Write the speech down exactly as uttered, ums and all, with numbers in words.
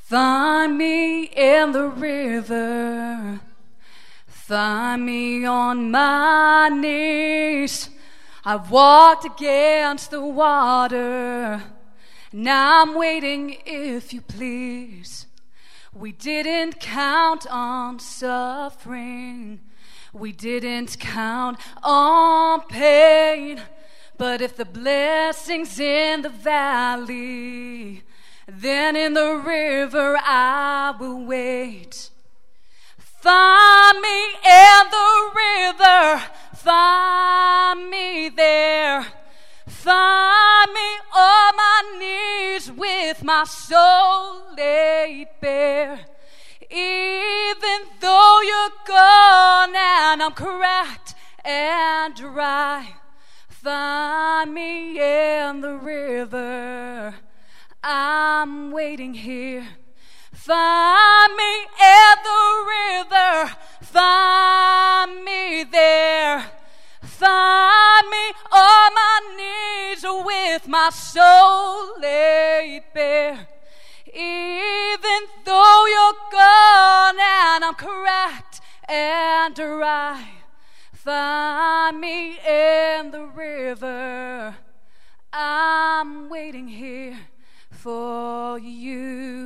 Find me in the river, find me on my knees. I've walked against the water, now I'm waiting if you please. We didn't count on suffering, we didn't count on pain, but if the blessing's in the valley, then in the river I will wait. Find me in the river, find me there. Find me on my knees with my soul laid bare. Even though you're gone and I'm cracked and dry, find me in the river, I'm waiting here. Find me in the river, find me there. Find me on my knees with my soul laid bare. Even though you're gone and I'm cracked and dry, find me in the river, I'm waiting here for you.